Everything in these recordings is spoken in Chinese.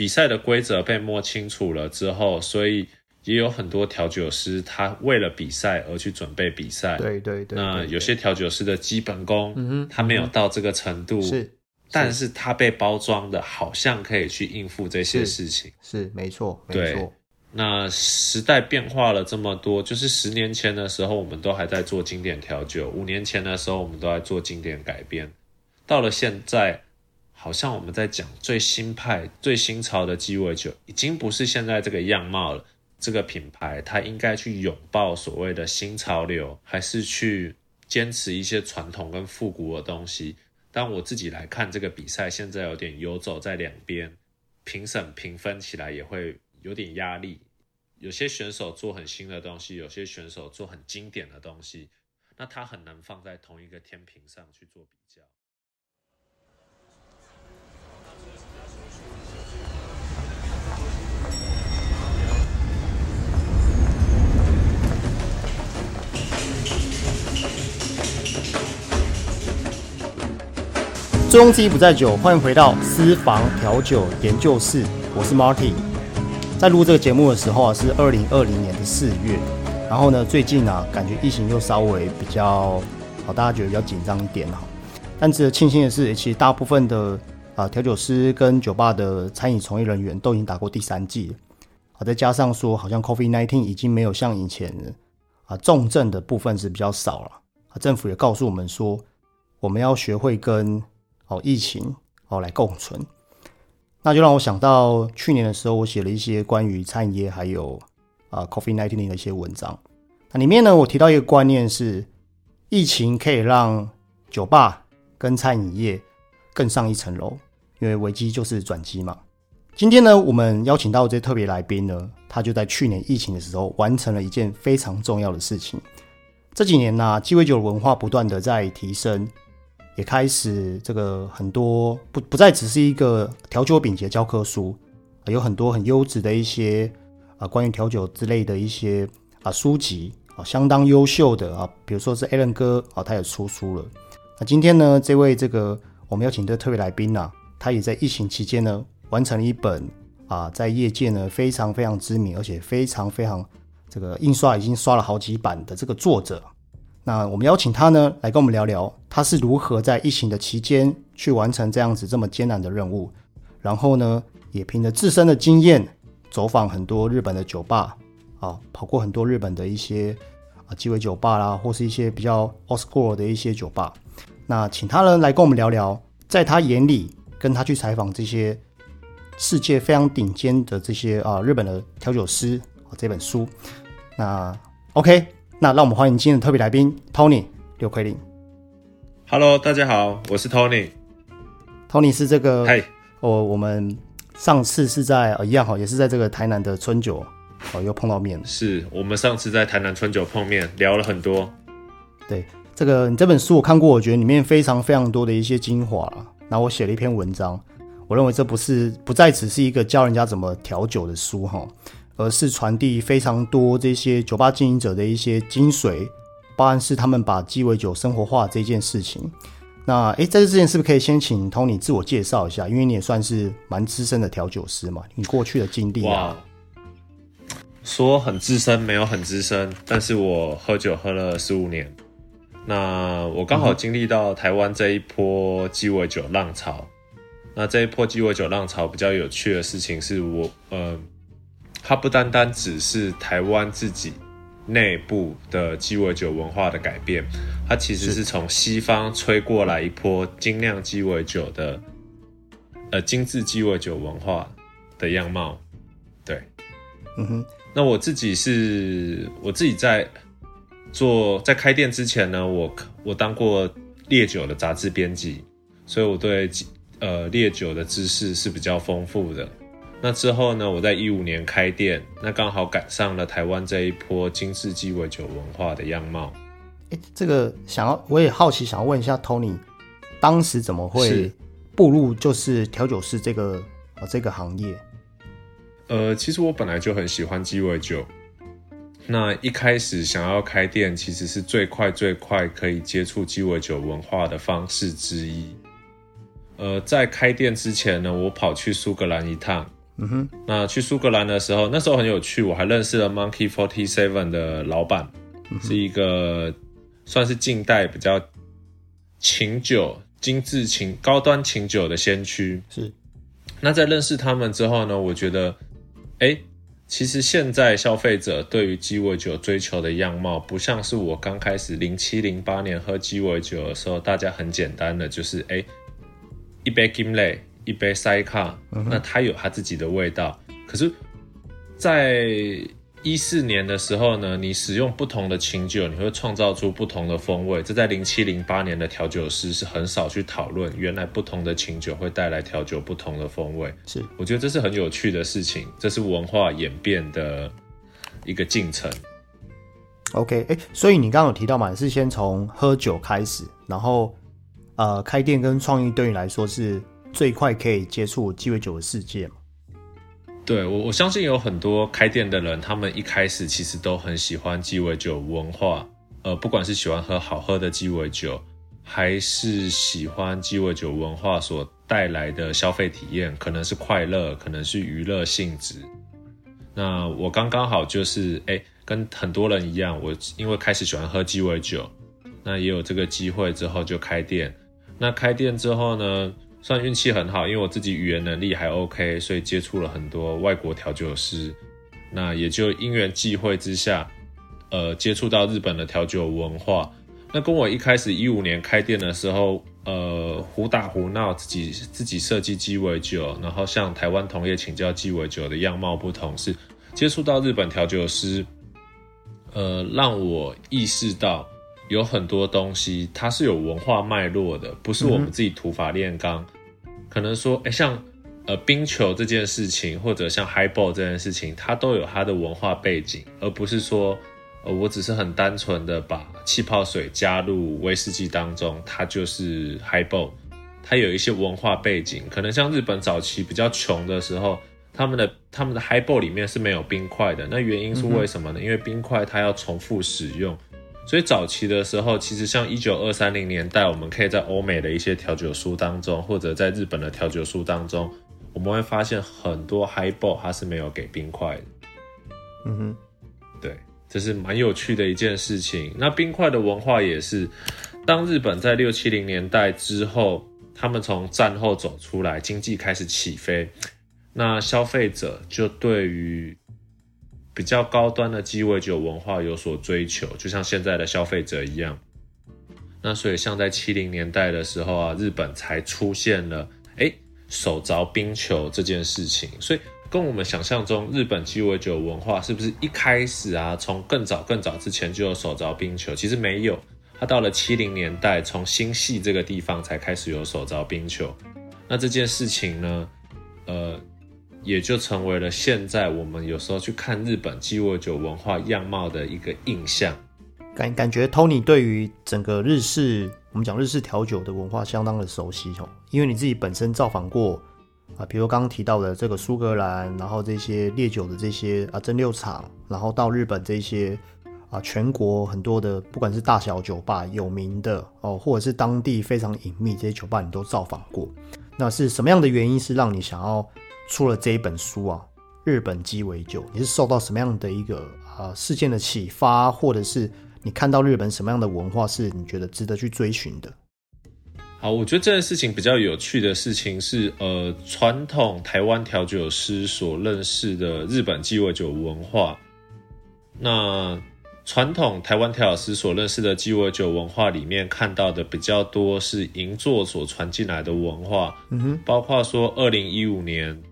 比赛的规则被摸清楚了之后，所以也有很多调酒师他为了比赛而去准备比赛。 对， 那有些调酒师的基本功，他没有到这个程度，但是他被包装的好像可以去应付这些事情。 是没错。 那时代变化了这么多，就是10年前的时候我们都还在做经典调酒，5年前的时候我们都在做经典改编，到了现在好像我们在讲最新派最新潮的鸡尾酒已经不是现在这个样貌了。这个品牌它应该去拥抱所谓的新潮流，还是去坚持一些传统跟复古的东西？但我自己来看这个比赛，现在有点游走在两边，评审评分起来也会有点压力。有些选手做很新的东西，有些选手做很经典的东西，那他很难放在同一个天平上去做比较。 醉翁之意不在酒，欢迎回到私房调酒研究室，我是 Marty。在录这个节目的时候啊，是2020年的4月。然后呢，最近啊，感觉疫情又稍微比较大家觉得比较紧张一点哈。但值得庆幸的是，其实大部分的调酒师跟酒吧的餐饮从业人员都已经打过第3剂了。再加上说，好像 COVID-19 已经没有像以前重症的部分是比较少了。政府也告诉我们说，我们要学会跟疫情来共存。那就让我想到去年的时候，我写了一些关于餐饮业还有COVID-19 的一些文章。那里面呢，我提到一个观念是，疫情可以让酒吧跟餐饮业更上一层楼，因为危机就是转机嘛。今天呢，我们邀请到这特别来宾呢，他就在去年疫情的时候完成了一件非常重要的事情。这几年呢，鸡尾酒的文化不断的在提升，也开始这个很多不再只是一个调酒品级的教科书，有很多很优质的一些关于调酒之类的一些书籍，相当优秀的比如说是 Alan 哥他也出书了。那今天呢，这位我们邀请的特别来宾他也在疫情期间呢完成了一本在业界呢非常非常知名，而且非常非常这个印刷已经刷了好几版的这个作者。那我们邀请他呢来跟我们聊聊他是如何在疫情的期间去完成这样子这么艰难的任务，然后呢也凭着自身的经验走访很多日本的酒吧跑过很多日本的一些鸡尾酒吧啦，或是一些比较 old school 的一些酒吧。那请他呢来跟我们聊聊，在他眼里跟他去采访这些世界非常顶尖的这些日本的调酒师这本书。那 OK， 那让我们欢迎今天的特别来宾 Tony 刘奎林。 Hello， 大家好，我是 Tony。Tony 是这个我们上次是在一样也是在这个台南的春酒又碰到面。 是我们上次在台南春酒碰面，聊了很多。 对，你这本书我看过，我觉得里面非常非常多的一些精华啦。然后我写了一篇文章，我认为这不再只是一个教人家怎么调酒的书而是传递非常多这些酒吧经营者的一些精髓，包含是他们把鸡尾酒生活化这件事情。那在这之前是不是可以先请 Tony 自我介绍一下，因为你也算是蛮资深的调酒师嘛，你过去的经历说很资深没有很资深，但是我喝酒喝了15年。那我刚好经历到台湾这一波鸡尾酒浪潮。那这一波鸡尾酒浪潮比较有趣的事情是它不单单只是台湾自己内部的鸡尾酒文化的改变，它其实是从西方吹过来一波精酿鸡尾酒的精致鸡尾酒文化的样貌。对，那我自己在开店之前呢，我当过烈酒的杂志编辑，所以我对烈酒的知识是比较丰富的。那之后呢，我在2015年开店，那刚好赶上了台湾这一波精致鸡尾酒文化的样貌。 这个我也好奇，想要问一下 Tony， 当时怎么会步入就是调酒师这个行业？ 其实我本来就很喜欢鸡尾酒。那一开始想要开店，其实是最快可以接触鸡尾酒文化的方式之一。在开店之前呢，我跑去苏格兰一趟。 那去苏格兰的时候，那时候很有趣，我还认识了 Monkey 47的老板，是一个算是近代比较琴酒、精致琴、高端琴酒的先驱。 是。 那在认识他们之后呢，我觉得，其实现在消费者对于鸡尾酒追求的样貌，不像是我刚开始07、08年喝鸡尾酒的时候，大家很简单的就是一杯金类，一杯塞卡，那它有它自己的味道。可是，在14年的时候呢，你使用不同的琴酒，你会创造出不同的风味。这在07、08年的调酒师是很少去讨论，原来不同的琴酒会带来调酒不同的风味。 是， 我觉得这是很有趣的事情，这是文化演变的一个进程。 OK， 所以你刚刚有提到嘛，是先从喝酒开始，然后开店跟创意对你来说是最快可以接触鸡尾酒的世界嘛？ 对，我相信有很多开店的人，他们一开始其实都很喜欢鸡尾酒文化，不管是喜欢喝好喝的鸡尾酒，还是喜欢鸡尾酒文化所带来的消费体验，可能是快乐，可能是娱乐性质。那我刚刚好就是跟很多人一样，我因为开始喜欢喝鸡尾酒，那也有这个机会之后就开店。那开店之后呢，算运气很好，因为我自己语言能力还 OK， 所以接触了很多外国调酒师。那也就因缘际会之下，接触到日本的调酒文化。那跟我一开始15年开店的时候，胡打胡闹，自己设计鸡尾酒，然后向台湾同业请教鸡尾酒的样貌不同，是接触到日本调酒师，让我意识到有很多东西它是有文化脉络的，不是我们自己土法炼钢。可能说像冰球这件事情，或者像 highball 这件事情，它都有它的文化背景，而不是说我只是很单纯的把气泡水加入威士忌当中，它就是 highball。它有一些文化背景，可能像日本早期比较穷的时候，他们的 highball 里面是没有冰块的。那原因是为什么呢？因为冰块它要重复使用，所以早期的时候，其实像1920、30年代，我们可以在欧美的一些调酒书当中，或者在日本的调酒书当中，我们会发现很多 highball 它是没有给冰块的。对，这是蛮有趣的一件事情。那冰块的文化也是，当日本在60、70年代之后，他们从战后走出来，经济开始起飞，那消费者就对于比较高端的鸡尾酒文化有所追求，就像现在的消费者一样。那所以像在70年代的时候啊，日本才出现了手凿冰球这件事情。所以跟我们想象中日本鸡尾酒文化是不是一开始啊，从更早之前就有手凿冰球？其实没有，它到了70年代，从新系这个地方才开始有手凿冰球。那这件事情呢，也就成为了现在我们有时候去看日本鸡尾酒文化样貌的一个印象。 感觉 Tony 对于整个日式，我们讲日式调酒的文化相当的熟悉哦，因为你自己本身造访过比如刚刚提到的这个苏格兰，然后这些烈酒的这些蒸馏厂，然后到日本这些全国很多的不管是大小酒吧有名的或者是当地非常隐秘这些酒吧你都造访过。那是什么样的原因是让你想要出了这一本书啊？日本鸡尾酒，你是受到什么样的一个事件的启发，或者是你看到日本什么样的文化是你觉得值得去追寻的？ 好，我觉得这件事情比较有趣的事情是，传统台湾调酒师所认识的日本鸡尾酒文化。那传统台湾调酒师所认识的鸡尾酒文化里面看到的比较多是银座所传进来的文化，包括说2015年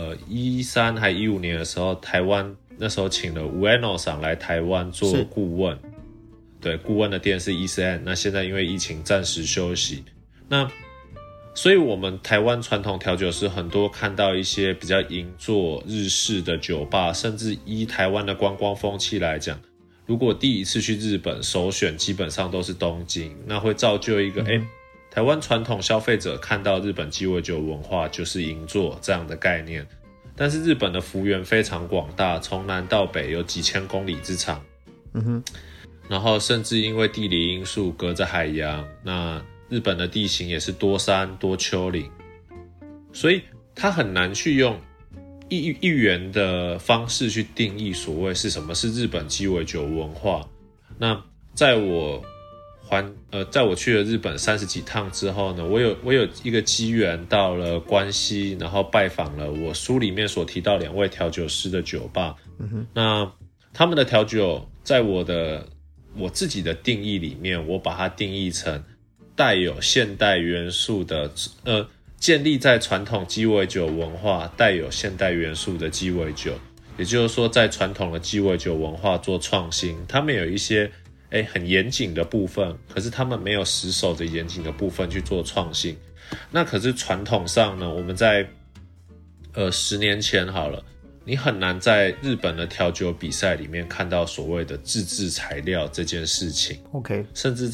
13还15年的时候，台湾那时候请了 Ueno 桑来台湾做顾问，对，顾问的店是 ECN， 那现在因为疫情暂时休息，那所以我们台湾传统调酒师很多看到一些比较银座日式的酒吧，甚至依台湾的观光风气来讲，如果第一次去日本，首选基本上都是东京，那会造就一个台湾传统消费者看到日本鸡尾酒文化就是银座这样的概念。但是日本的幅员非常广大，从南到北有几千公里之长，然后甚至因为地理因素隔着海洋，那日本的地形也是多山多丘陵，所以它很难去用一元的方式去定义所谓是什么是日本鸡尾酒文化。那在我去了日本30几趟之后呢，我有一个机缘到了关西，然后拜访了我书里面所提到2位调酒师的酒吧。那他们的调酒在我自己的定义里面，我把它定义成带有现代元素的建立在传统鸡尾酒文化带有现代元素的鸡尾酒，也就是说在传统的鸡尾酒文化做创新，他们有一些很严谨的部分，可是他们没有死守着严谨的部分去做创新。那可是传统上呢，我们在10年前好了，你很难在日本的调酒比赛里面看到所谓的自制材料这件事情。 OK， 甚至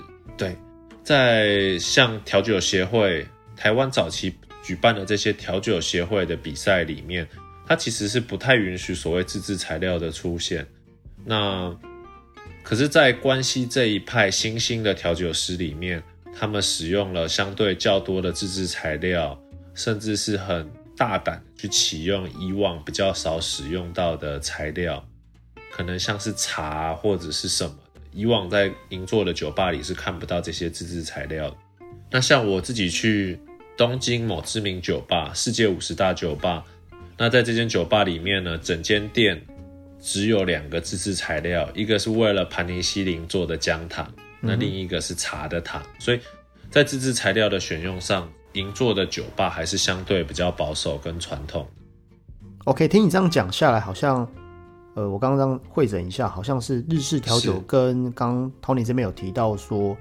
在像调酒协会台湾早期举办的这些调酒协会的比赛里面，它其实是不太允许所谓自制材料的出现。那可是在关西这一派新兴的调酒师里面，他们使用了相对较多的自制材料，甚至是很大胆的去启用以往比较少使用到的材料，可能像是茶或者是什么的，以往在银座的酒吧里是看不到这些自制材料的。那像我自己去东京某知名酒吧，世界50大酒吧，那在这间酒吧里面呢，整间店只有2个自制材料，一个是为了盘尼西林做的姜糖，那另一个是茶的糖。所以在自制材料的选用上，银座的酒吧还是相对比较保守跟传统。 OK， 听你这样讲下来，好像我刚刚汇整一下，好像是日式调酒跟刚 Tony 这边有提到说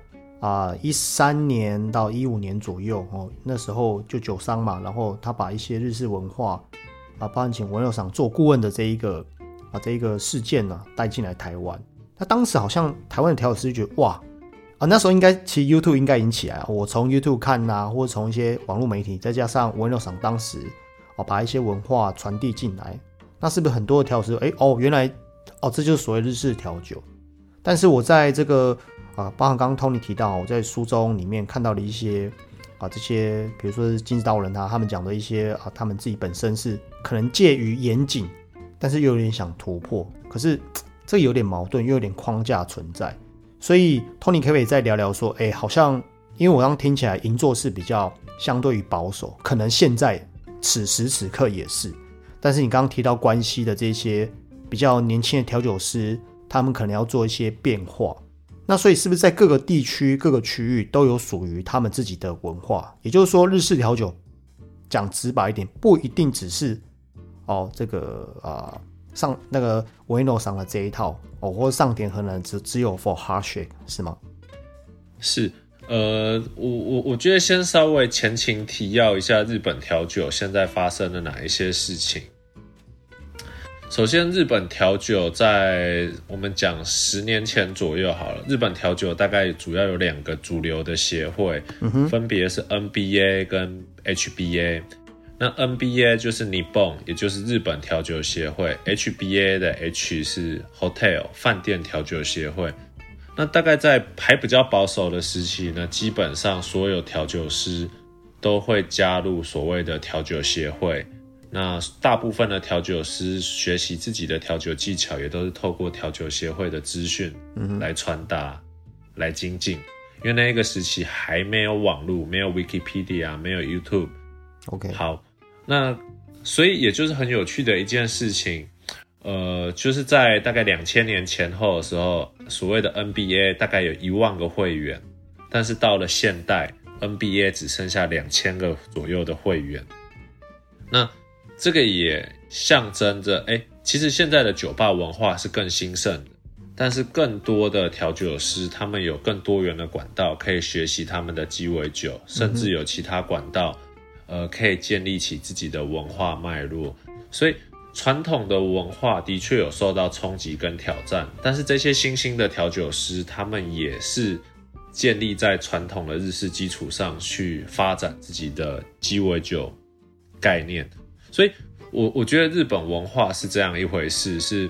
13年到15年左右那时候就酒商嘛，然后他把一些日式文化包含请文友赏做顾问的这一个事件带进来台湾。那当时好像台湾的调酒师觉得哇那时候应该其实 YouTube 应该引起来我从 YouTube 看或者从一些网络媒体，再加上文友赏当时把一些文化传递进来，那是不是很多的调酒师原来这就是所谓日式调酒。但是我在这个包含刚刚 Tony 提到，我在书中里面看到了一些这些比如说是金子道人他们讲的一些他们自己本身是可能介于严谨，但是又有点想突破，可是这个有点矛盾，又有点框架存在。所以 Tony 可不可以再聊聊说好像因为我刚刚听起来银座是比较相对于保守，可能现在此时此刻也是，但是你刚刚提到关西的这些比较年轻的调酒师，他们可能要做一些变化，那所以是不是在各个地区各个区域都有属于他们自己的文化？也就是说日式调酒讲直白一点，不一定只是这个上那个Ueno上的这一套或者上田河南只有 for hard shake 是吗？ 是我觉得先稍微前情提要一下日本调酒现在发生了哪一些事情。首先日本调酒在我们讲10年前左右好了，日本调酒大概主要有2个主流的协会，分别是 NBA 跟 HBA。 那 NBA 就是 Nippon， 也就是日本调酒协会， HBA 的 H 是 Hotel 饭店调酒协会。那大概在还比较保守的时期呢，基本上所有调酒师都会加入所谓的调酒协会。那大部分的调酒师学习自己的调酒技巧，也都是透过调酒协会的资讯来传达、来精进。因为那个时期还没有网络，没有 Wikipedia， 没有 YouTube。 OK， 好，那所以也就是很有趣的一件事情。就是在大概2000年前后的时候，所谓的 NBA 大概有1万个会员，但是到了现代 NBA 只剩下2000个左右的会员。那这个也象征着其实现在的酒吧文化是更兴盛的，但是更多的调酒师他们有更多元的管道可以学习他们的鸡尾酒，甚至有其他管道可以建立起自己的文化脉络。所以传统的文化的确有受到冲击跟挑战，但是这些新兴的调酒师他们也是建立在传统的日式基础上去发展自己的鸡尾酒概念。所以我觉得日本文化是这样一回事，是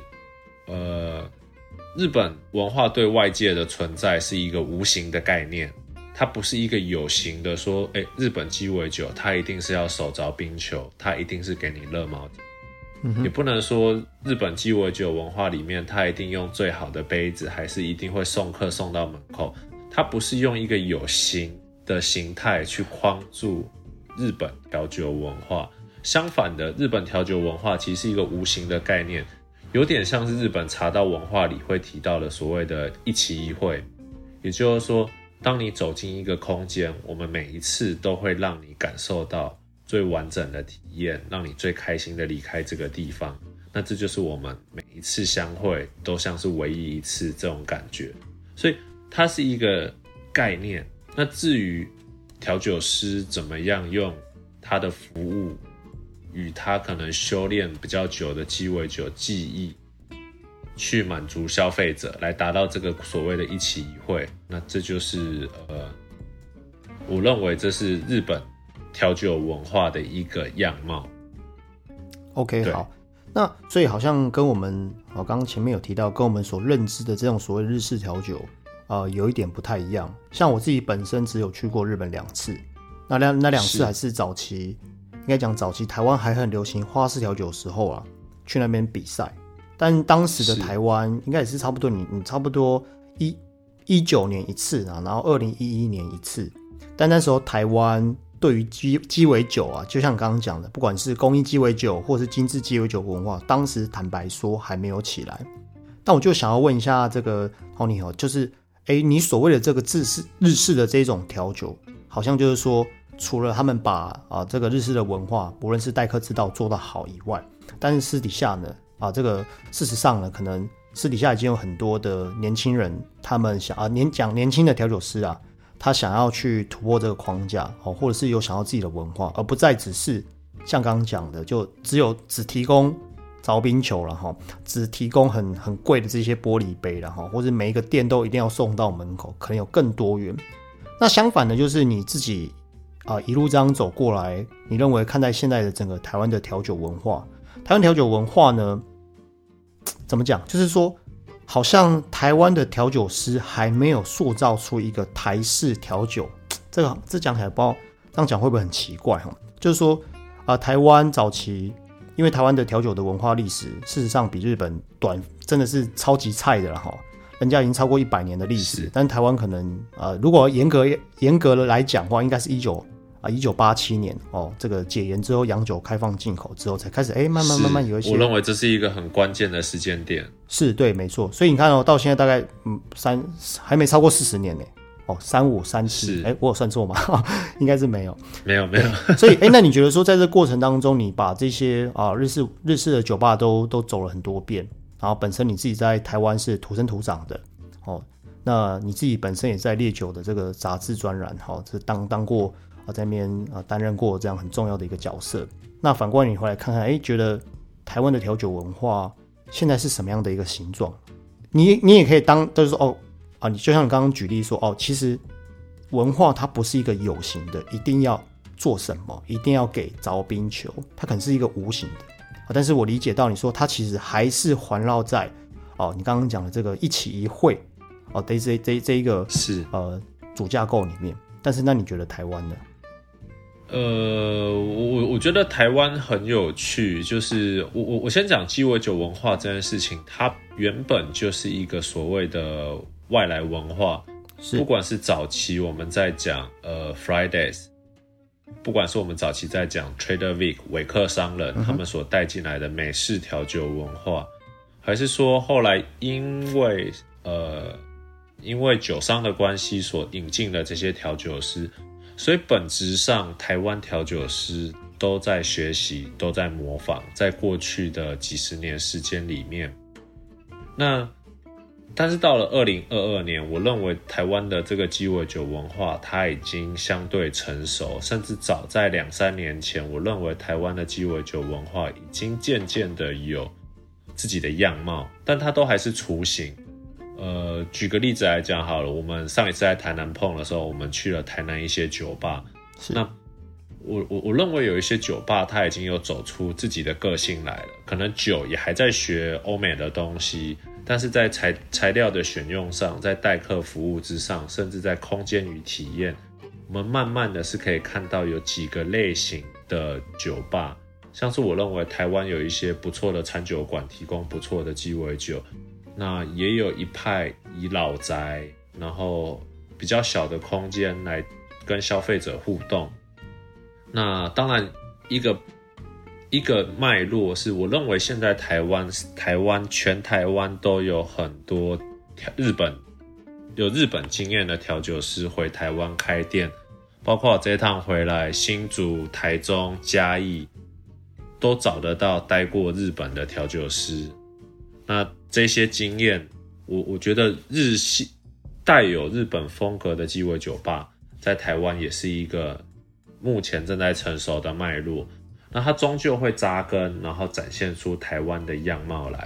日本文化对外界的存在是一个无形的概念，它不是一个有形的说日本鸡尾酒它一定是要手着冰球，它一定是给你热毛巾。 也不能说日本鸡尾酒文化里面它一定用最好的杯子，还是一定会送客送到门口，它不是用一个有形的形态去框住日本调酒文化。相反的，日本调酒文化其实是一个无形的概念，有点像是日本茶道文化里会提到的所谓的一期一会。也就是说，当你走进一个空间，我们每一次都会让你感受到最完整的体验，让你最开心的离开这个地方。那这就是我们每一次相会都像是唯一一次这种感觉，所以它是一个概念。那至于调酒师怎么样用他的服务与他可能修炼比较久的鸡尾酒技艺去满足消费者，来达到这个所谓的一期一会，那这就是我认为这是日本调酒文化的一个样貌。 OK， 好，那所以好像跟我们刚刚前面有提到，跟我们所认知的这种所谓日式调酒有一点不太一样。像我自己本身只有去过日本2次，那2次还是早期，应该讲早期台湾还很流行花式调酒的时候啊，去那边比赛。但当时的台湾应该也是差不多，你差不多19年一次啊，然后2011年一次。但那时候台湾对于鸡尾酒啊，就像刚刚讲的，不管是工艺鸡尾酒或是精致鸡尾酒文化，当时坦白说还没有起来。但我就想要问一下这个Tony就是你所谓的这个日式的这种调酒，好像就是说除了他们把这个日式的文化，不论是待客之道做得好以外，但是私底下呢这个事实上呢，可能私底下已经有很多的年轻人，他们讲年轻的调酒师啊，他想要去突破这个框架或者是有想要自己的文化，而不再只是像刚刚讲的，就只提供凿冰球了只提供很贵的这些玻璃杯了或者每一个店都一定要送到门口，可能有更多元。那相反的，就是你自己一路这样走过来，你认为看待现在的整个台湾的调酒文化，台湾调酒文化呢，怎么讲？就是说，好像台湾的调酒师还没有塑造出一个台式调酒。这讲起来不知道这样讲会不会很奇怪就是说台湾早期，因为台湾的调酒的文化历史，事实上比日本短，真的是超级菜的了人家已经超过100年的历史，但台湾可能如果严格的来讲的话，应该是1987年这个解严之后，洋酒开放进口之后，才开始慢慢有一些。我认为这是一个很关键的时间点。 是，对，没错。所以你看到现在大概还没超过40年呢。35、37，我有算错吗？应该是没有。没有。所以那你觉得说，在这过程当中，你把这些日式的酒吧都走了很多遍，然后本身你自己在台湾是土生土长的那你自己本身也在烈酒的这个杂志专栏这当过在那边担任过这样很重要的一个角色。那反过来你回来看看，觉得台湾的调酒文化现在是什么样的一个形状？你也可以就是说你就像你刚刚举例说其实文化它不是一个有形的，一定要做什么，一定要给凿冰球，它可能是一个无形的但是我理解到你说它其实还是环绕在你刚刚讲的这个一期一会这一个是主架构里面。但是那你觉得台湾呢？ 我觉得台湾很有趣，就是我先讲鸡尾酒文化这件事情，它原本就是一个所谓的外来文化，不管是早期我们在讲Fridays， 不管是我们早期在讲 Trader Vic 维克商人他们所带进来的美式调酒文化，还是说后来因为酒商的关系所引进的这些调酒师，所以本质上台湾调酒师都在学习，都在模仿，在过去的几十年时间里面。但是到了2022年，我认为台湾的这个鸡尾酒文化它已经相对成熟，甚至早在2-3年前，我认为台湾的鸡尾酒文化已经渐渐的有自己的样貌，但它都还是雏形。举个例子来讲好了，我们上一次在台南碰的时候，我们去了台南一些酒吧，那我认为有一些酒吧它已经有走出自己的个性来了，可能酒也还在学欧美的东西，但是在材料的选用上，在待客服务之上，甚至在空间与体验，我们慢慢的是可以看到有几个类型的酒吧像是我认为台湾有一些不错的餐酒馆提供不错的鸡尾酒，那也有一派以老宅，然后比较小的空间来跟消费者互动。那当然一个脉络是，我认为现在全台湾都有很多日本经验的调酒师回台湾开店，包括这趟回来新竹、台中、嘉义都找得到待过日本的调酒师。那这些经验，我觉得日系带有日本风格的鸡尾酒吧在台湾也是一个目前正在成熟的脉络。那它终究会扎根，然后展现出台湾的样貌来。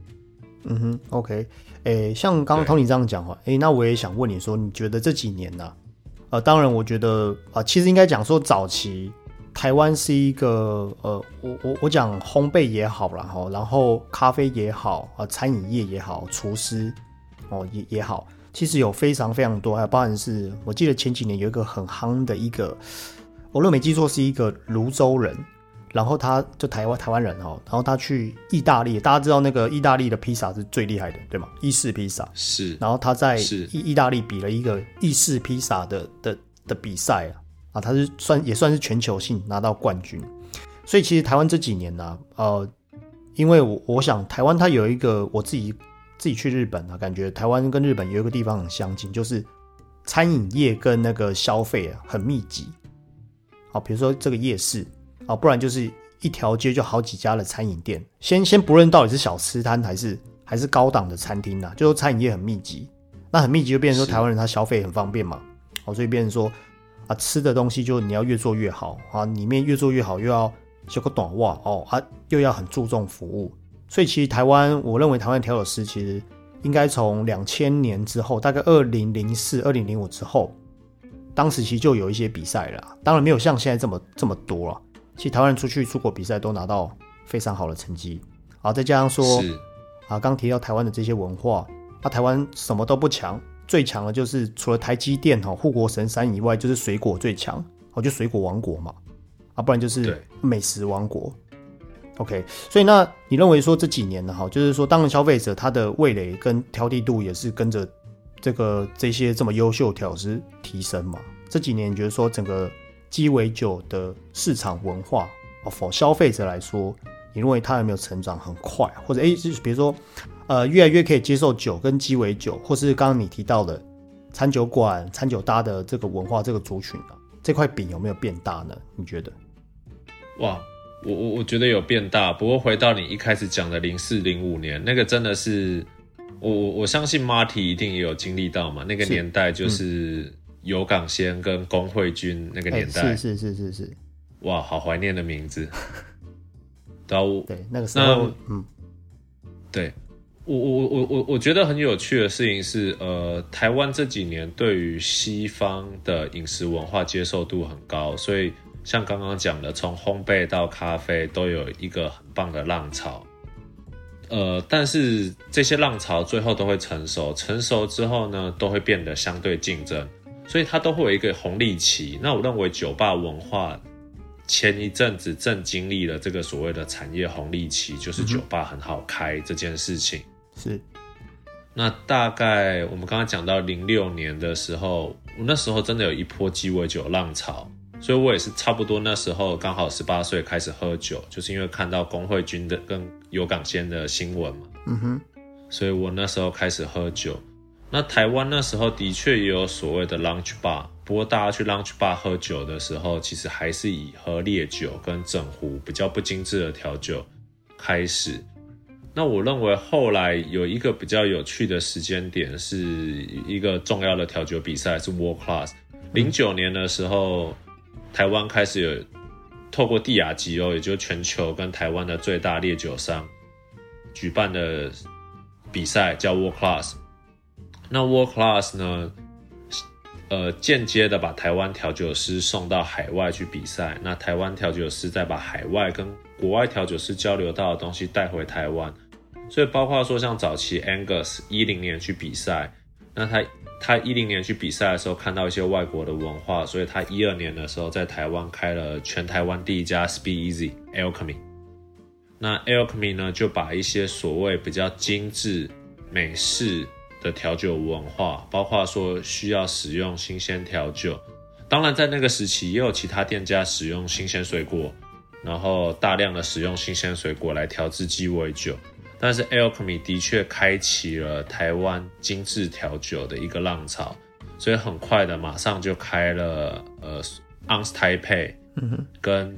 OK， 像刚刚 Tony 这样讲话，那我也想问你说，你觉得这几年呢、当然我觉得其实应该讲说早期台湾是一个我讲烘焙也好啦，然后咖啡也好餐饮业也好，厨师也好，其实有非常非常多，还有包含是我记得前几年有一个很夯的一个，我如果没记错是一个泸州人。然后他就台湾人然后他去意大利，大家知道那个意大利的披萨是最厉害的，对吗？意式披萨是。 然后他在意大利比了一个意式披萨的比赛他是也算是全球性拿到冠军。所以其实台湾这几年呢，因为我想台湾它有一个我自己去日本感觉台湾跟日本有一个地方很相近，就是餐饮业跟那个消费很密集。比如说这个夜市。不然就是一条街就好几家的餐饮店，先不论到底是小吃摊还是高档的餐厅就说餐饮业很密集，那很密集就变成说台湾人他消费很方便嘛，所以变成说吃的东西就你要越做越好里面越做越好，又要修个短袜又要很注重服务，所以其实台湾我认为台湾调酒师其实应该从2000年之后，大概2004、2005之后，当时其实就有一些比赛了，当然没有像现在这么多了。其实台湾人出国比赛都拿到非常好的成绩，再加上说刚提到台湾的这些文化，台湾什么都不强，最强的就是除了台积电护国神山以外，就是水果最强，就水果王国嘛，不然就是美食王国。OK， 所以那你认为说这几年呢，就是说当然消费者他的味蕾跟挑剔度也是跟着这些这么优秀的调酒师提升嘛？这几年你觉得说整个鸡尾酒的市场文化，for 消费者来说，你认为它有没有成长很快？或者比如说越来越可以接受酒跟鸡尾酒，或是刚刚你提到的餐酒馆、餐酒搭的这个文化这个族群这块饼有没有变大呢？你觉得？ 哇，我觉得有变大，不过回到你一开始讲的04、05年，那个真的是我相信 Marty 一定也有经历到嘛，那个年代就是有港先跟龚慧君那个年代， 是， 哇，好怀念的名字。 对，那个时候， 对，我觉得很有趣的事情是，台湾这几年对于西方的饮食文化接受度很高，所以像刚刚讲的，从烘焙到咖啡都有一个很棒的浪潮。但是这些浪潮最后都会成熟之后呢，都会变得相对竞争。所以它都会有一个红利期。那我认为酒吧文化前一阵子正经历了这个所谓的产业红利期，就是酒吧很好开这件事情。 是。 那大概我们刚刚讲到06年的时候，我那时候真的有一波鸡尾酒浪潮，所以我也是差不多那时候刚好18岁开始喝酒，就是因为看到龚慧君的跟有港先的新闻嘛。所以我那时候开始喝酒。那台湾那时候的确也有所谓的 lunch bar， 不过大家去 lunch bar 喝酒的时候，其实还是以喝烈酒跟整壶比较不精致的调酒开始。那我认为后来有一个比较有趣的时间点，是一个重要的调酒比赛，是 World Class。09年的时候，台湾开始有透过帝亚吉欧，也就是全球跟台湾的最大烈酒商举办的比赛，叫 World Class。那 World Class 呢，间接的把台湾调酒师送到海外去比赛，那台湾调酒师再把海外跟国外调酒师交流到的东西带回台湾。所以包括说像早期 Angus 10年去比赛，那他10年去比赛的时候看到一些外国的文化，所以他12年的时候在台湾开了全台湾第一家 Speakeasy。 Alchemy。那 Alchemy 呢，就把一些所谓比较精致美式的调酒文化，包括说需要使用新鲜调酒，当然在那个时期也有其他店家使用新鲜水果，然后大量的使用新鲜水果来调制鸡尾酒，但是 Alchemy 的确开启了台湾精致调酒的一个浪潮，所以很快的马上就开了Onze Taipei 跟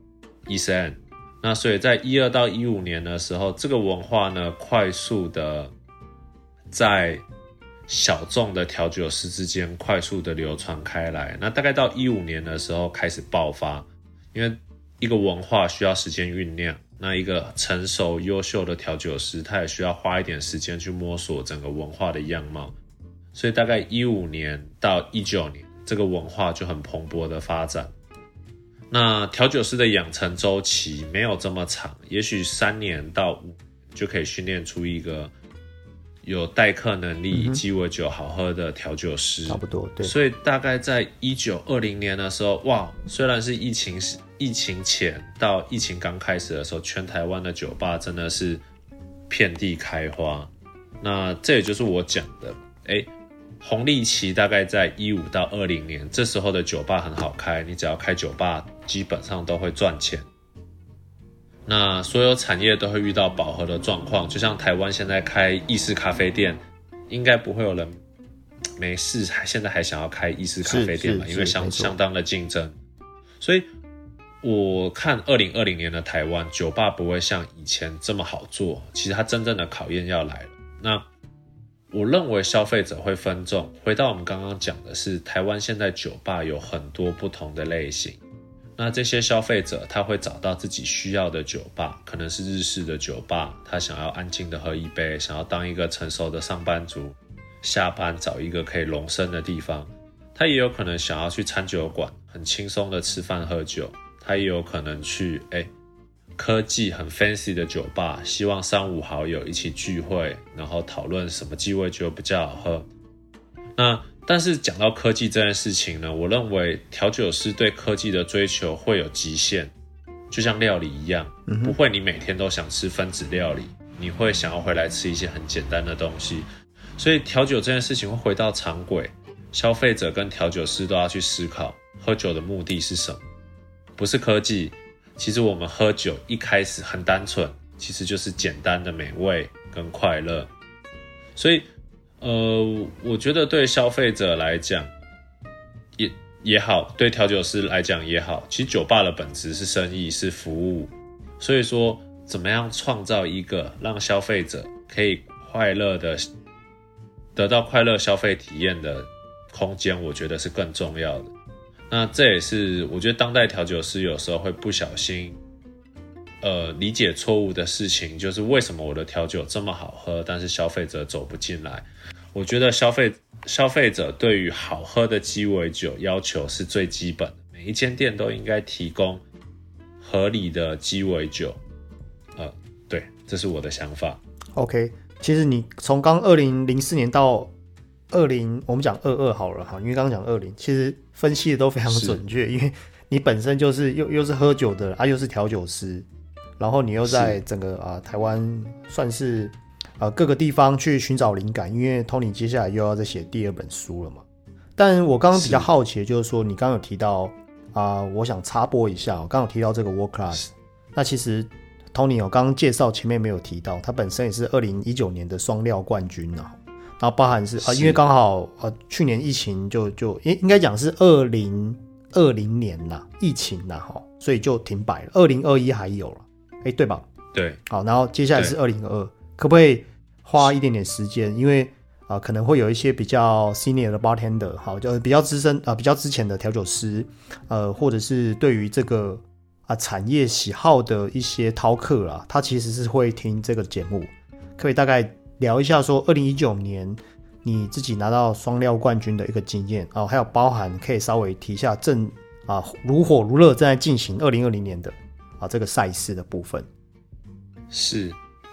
ECN。那所以在12到15年的时候，这个文化呢快速的在小众的调酒师之间快速的流传开来。那大概到15年的时候开始爆发，因为一个文化需要时间酝酿，那一个成熟优秀的调酒师他也需要花一点时间去摸索整个文化的样貌，所以大概15年到19年这个文化就很蓬勃的发展。那调酒师的养成周期没有这么长，也许3年到5年就可以训练出一个有待客能力、鸡尾酒好喝的调酒师， 差不多对。 所以大概在1920年的时候，哇，虽然是疫情前到疫情刚开始的时候，全台湾的酒吧真的是遍地开花。那这也就是我讲的，红利期大概在15到20年，这时候的酒吧很好开，你只要开酒吧基本上都会赚钱。那所有产业都会遇到饱和的状况，就像台湾现在开意式咖啡店，应该不会有人没事现在还想要开意式咖啡店嘛，因为相当的竞争。所以我看2020年的台湾酒吧不会像以前这么好做，其实它真正的考验要来了。那我认为消费者会分众，回到我们刚刚讲的是，台湾现在酒吧有很多不同的类型，那这些消费者他会找到自己需要的酒吧，可能是日式的酒吧，他想要安静的喝一杯，想要当一个成熟的上班族，下班找一个可以容身的地方，他也有可能想要去餐酒馆很轻松的吃饭喝酒，他也有可能去科技很 fancy 的酒吧，希望3、5好友一起聚会，然后讨论什么鸡尾酒比较好喝。那但是讲到科技这件事情呢，我认为调酒师对科技的追求会有极限，就像料理一样，不会你每天都想吃分子料理，你会想要回来吃一些很简单的东西。所以调酒这件事情会回到常轨，消费者跟调酒师都要去思考，喝酒的目的是什么？不是科技。其实我们喝酒一开始很单纯，其实就是简单的美味跟快乐。所以我觉得对消费者来讲也好，对调酒师来讲也好，其实酒吧的本质是生意，是服务。所以说怎么样创造一个让消费者可以快乐的得到快乐消费体验的空间，我觉得是更重要的。那这也是我觉得当代调酒师有时候会不小心理解错误的事情，就是为什么我的调酒这么好喝，但是消费者走不进来。我觉得消费者对于好喝的鸡尾酒要求是最基本的，每一间店都应该提供合理的鸡尾酒。对，这是我的想法。 OK， 其实你从刚2004年到我们讲22好了哈，因为刚刚讲20，其实分析的都非常准确，因为你本身就是又是喝酒的又是调酒师，然后你又在整个台湾算是各个地方去寻找灵感，因为 Tony 接下来又要再写第2本书了嘛。但我刚刚比较好奇的就是说，你刚刚有提到我想插播一下，我刚刚有提到这个 World Class， 那其实 Tony 刚刚介绍前面没有提到，他本身也是2019年的双料冠军然后包含是因为刚好去年疫情就应该讲是2020年啦，疫情啦所以就停摆了。2021还有了，对吧？ 对。 好，然后接下来是2022，可不可以花一点点时间？因为可能会有一些比较 senior 的 bartender， 好，就比较资深比较之前的调酒师，或者是对于这个产业喜好的一些饕客啦，他其实是会听这个节目，可以大概聊一下说2019年你自己拿到双料冠军的一个经验还有包含可以稍微提一下如火如热正在进行2020年的这个赛事的部分。 是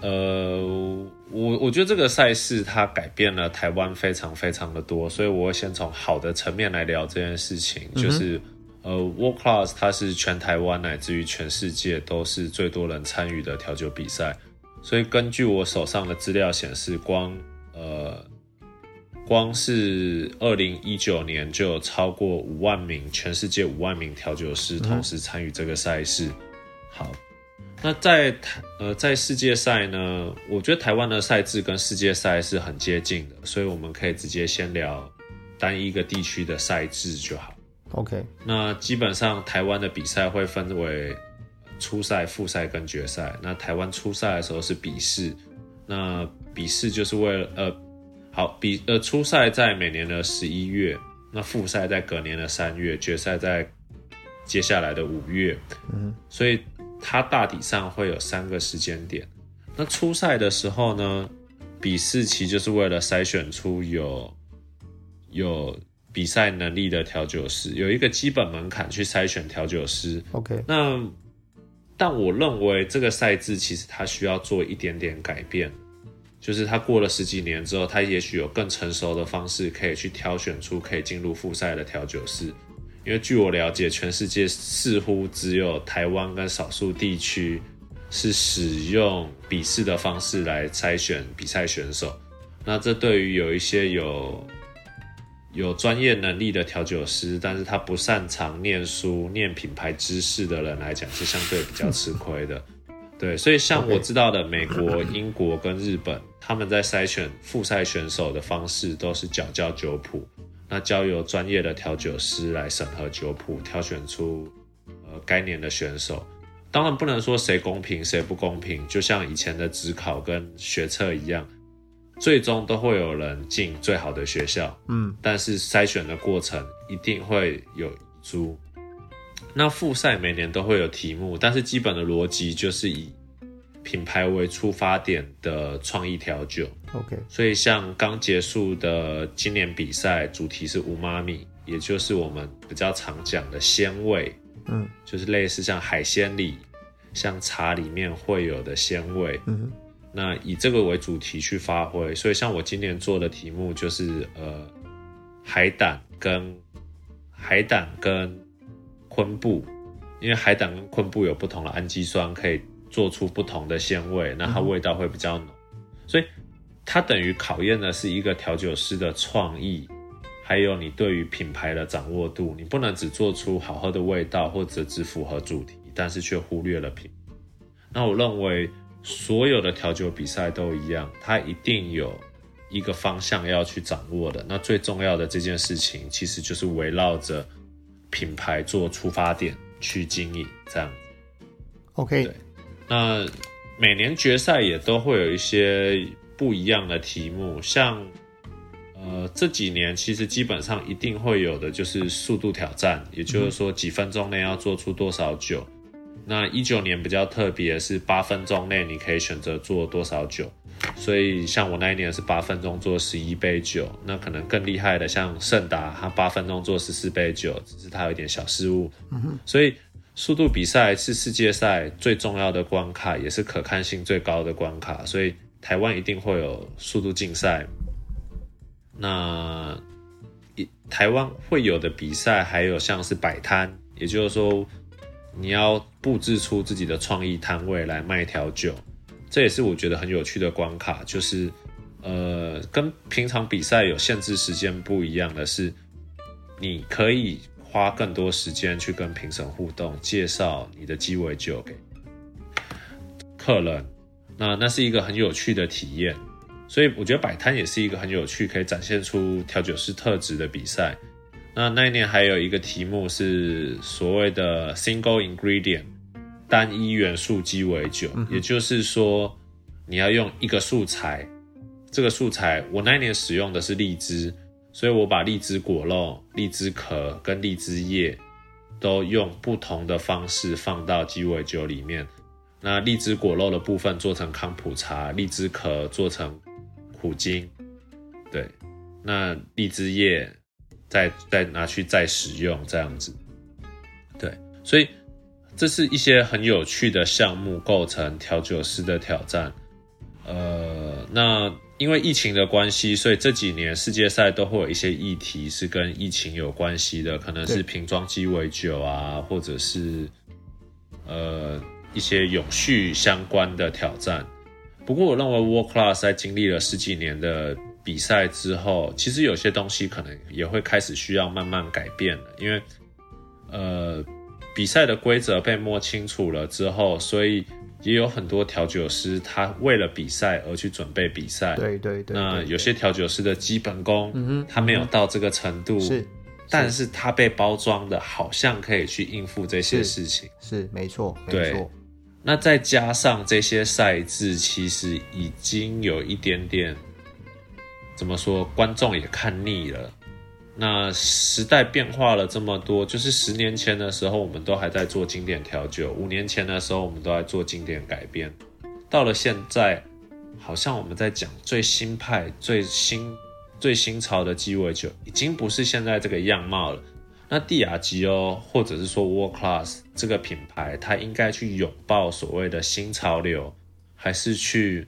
我觉得这个赛事它改变了台湾非常非常的多，所以我会先从好的层面来聊这件事情，就是 World Class 它是全台湾乃至于全世界都是最多人参与的调酒比赛，所以根据我手上的资料显示，光是2019年就有超过5万名，全世界5万名调酒师同时参与这个赛事。好，那在世界赛呢，我觉得台湾的赛制跟世界赛是很接近的，所以我们可以直接先聊单一个地区的赛制就好。 OK， 那基本上台湾的比赛会分为初赛、复赛跟决赛。那台湾初赛的时候是比试，那比试就是为了初赛在每年的11月，那复赛在隔年的3月，决赛在接下来的5月。所以它大体上会有3个时间点。那初赛的时候呢，比试期就是为了筛选出有比赛能力的调酒师，有一个基本门槛去筛选调酒师。 OK， 但我认为这个赛制其实它需要做一点点改变。就是他过了10几年之后，他也许有更成熟的方式可以去挑选出可以进入复赛的调酒师。因为据我了解，全世界似乎只有台湾跟少数地区是使用比试的方式来筛选比赛选手。那这对于有一些有专业能力的调酒师，但是他不擅长念书、念品牌知识的人来讲，是相对比较吃亏的。对，所以像我知道的美国、英国跟日本，他们在筛选复赛选手的方式都是缴交酒谱，那交由专业的调酒师来审核酒谱，挑选出该年的选手。当然不能说谁公平谁不公平，就像以前的指考跟学测一样，最终都会有人进最好的学校，但是筛选的过程一定会有遗珠。那复赛每年都会有题目，但是基本的逻辑就是以品牌为出发点的创意调酒。 OK， 所以像刚结束的今年比赛主题是umami，也就是我们比较常讲的鲜味，就是类似像海鲜里、像茶里面会有的鲜味。那以这个为主题去发挥，所以像我今年做的题目就是海胆跟昆布，因为海胆跟昆布有不同的氨基酸，可以做出不同的鲜味，那它味道会比较浓，所以它等于考验的是一个调酒师的创意，还有你对于品牌的掌握度。你不能只做出好喝的味道，或者只符合主题，但是却忽略了品牌。那我认为所有的调酒比赛都一样，它一定有一个方向要去掌握的。那最重要的这件事情，其实就是围绕着品牌做出发点去经营，这样。 OK， 对。那每年决赛也都会有一些不一样的题目，像这几年其实基本上一定会有的就是速度挑战，也就是说几分钟内要做出多少酒。那19年比较特别是8分钟内你可以选择做多少酒，所以像我那一年是8分钟做11杯酒，那可能更厉害的像盛达，他8分钟做14杯酒，只是他有一点小失误。所以速度比赛是世界赛最重要的关卡，也是可看性最高的关卡，所以台湾一定会有速度竞赛。那台湾会有的比赛还有像是摆摊，也就是说你要布置出自己的创意摊位来卖调酒，这也是我觉得很有趣的关卡。就是跟平常比赛有限制时间不一样的是，你可以花更多时间去跟评审互动，介绍你的鸡尾酒给客人，那是一个很有趣的体验。所以我觉得摆摊也是一个很有趣可以展现出调酒师特质的比赛。那一年还有一个题目是所谓的 single ingredient 单一元素鸡尾酒，也就是说你要用一个素材，这个素材我那一年使用的是荔枝，所以我把荔枝果肉、荔枝壳跟荔枝叶都用不同的方式放到鸡尾酒里面。那荔枝果肉的部分做成康普茶，荔枝壳做成苦精，对，那荔枝叶再拿去再使用，这样子。对，所以这是一些很有趣的项目构成调酒师的挑战。那因为疫情的关系，所以这几年世界赛都会有一些议题是跟疫情有关系的，可能是瓶装鸡尾酒啊，或者是一些永续相关的挑战。不过我认为 World Class 在经历了10几年的比赛之后，其实有些东西可能也会开始需要慢慢改变了，因为比赛的规则被摸清楚了之后，所以也有很多调酒师他为了比赛而去准备比赛。 对。 那有些调酒师的基本功，他没有到这个程度，但是他被包装的好像可以去应付这些事情。 是没错。 那再加上这些赛制，其实已经有一点点怎么说，观众也看腻了。那时代变化了这么多，就是10年前的时候我们都还在做经典调酒，5年前的时候我们都在做经典改编，到了现在好像我们在讲最新派最新潮的鸡尾酒已经不是现在这个样貌了。那帝亚吉欧或者是说 World Class 这个品牌，它应该去拥抱所谓的新潮流，还是去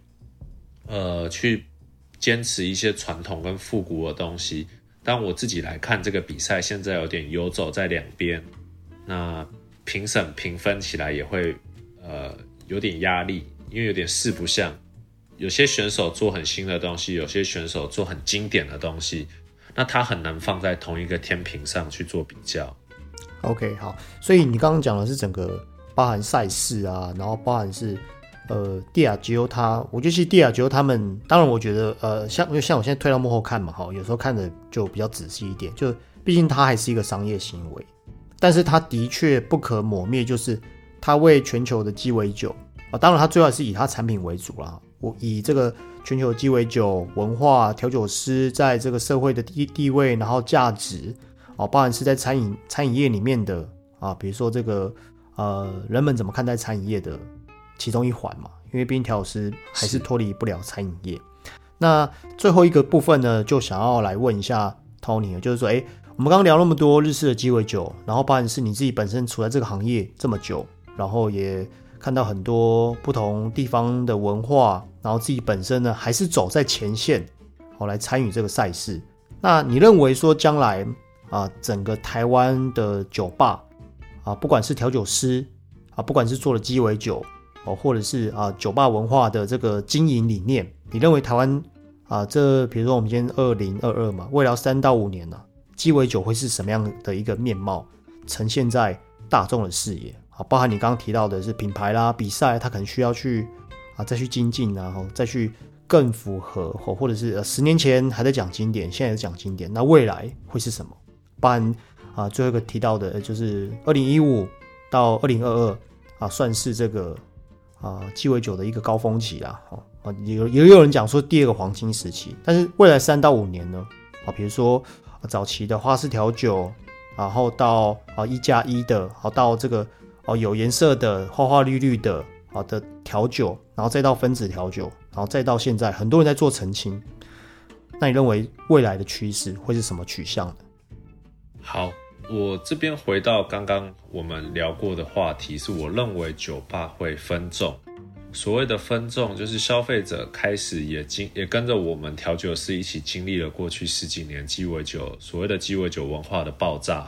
坚持一些传统跟复古的东西？但我自己来看这个比赛，现在有点游走在两边，那评审评分起来也会有点压力，因为有点四不像。有些选手做很新的东西，有些选手做很经典的东西，那他很难放在同一个天平上去做比较。 OK， 好，所以你刚刚讲的是整个包含赛事啊，然后包含是帝亚吉欧我觉得其实帝亚吉欧他们，当然我觉得像我现在推到幕后看嘛，有时候看的就比较仔细一点，就毕竟它还是一个商业行为，但是它的确不可磨灭，就是它为全球的鸡尾酒当然它最后还是以它产品为主啦。我以这个全球鸡尾酒文化、调酒师在这个社会的地位，然后价值包含是在餐饮业里面的比如说这个人们怎么看待餐饮业的其中一环嘛，因为毕竟调酒师还是脱离不了餐饮业。那最后一个部分呢，就想要来问一下 Tony， 就是说我们刚刚聊那么多日式的鸡尾酒，然后包含是你自己本身处在这个行业这么久，然后也看到很多不同地方的文化，然后自己本身呢还是走在前线来参与这个赛事。那你认为说将来整个台湾的酒吧不管是调酒师不管是做了鸡尾酒或者是酒吧文化的这个经营理念，你认为台湾这比如说我们今天2022嘛，未来3到5年鸡尾酒会是什么样的一个面貌呈现在大众的视野？包含你刚刚提到的是品牌啦、比赛，它可能需要去再去精进再去更符合或者是10年前还在讲经典，现在也讲经典，那未来会是什么？包含最后一个提到的就是2015到2022算是这个鸡尾酒的一个高峰期啦。也有人讲说第二个黄金时期，但是未来3到5年呢比如说早期的花式调酒，然后到1+1的，到这个有颜色的花花绿绿的的调酒，然后再到分子调酒，然后再到现在很多人在做澄清。那你认为未来的趋势会是什么取向呢？ 好，我这边回到刚刚我们聊过的话题，是我认为酒吧会分众。所谓的分众，就是消费者开始也跟着我们调酒师一起经历了过去10几年鸡尾酒所谓的鸡尾酒文化的爆炸。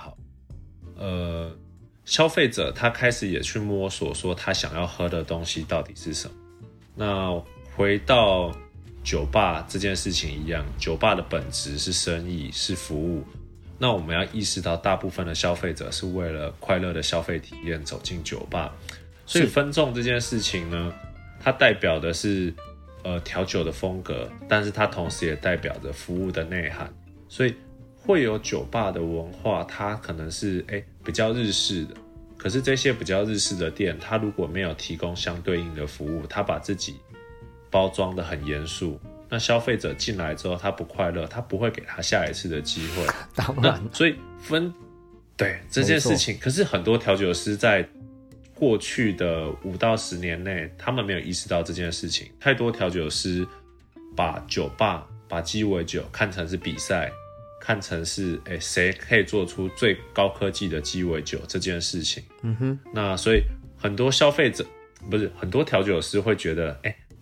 消费者他开始也去摸索说他想要喝的东西到底是什么。那回到酒吧这件事情一样，酒吧的本质是生意，是服务。那我们要意识到大部分的消费者是为了快乐的消费体验走进酒吧，所以分众这件事情呢，它代表的是调酒的风格，但是它同时也代表着服务的内涵。所以会有酒吧的文化，它可能是比较日式的，可是这些比较日式的店，它如果没有提供相对应的服务，它把自己包装得很严肃，那消费者进来之后他不快乐，他不会给他下一次的机会。 当然， 所以对这件事情，可是很多调酒师在过去的5到10年内，他们没有意识到这件事情。太多调酒师把酒吧、把鸡尾酒看成是比赛，看成是谁可以做出最高科技的鸡尾酒这件事情。那所以很多消费者很多调酒师会觉得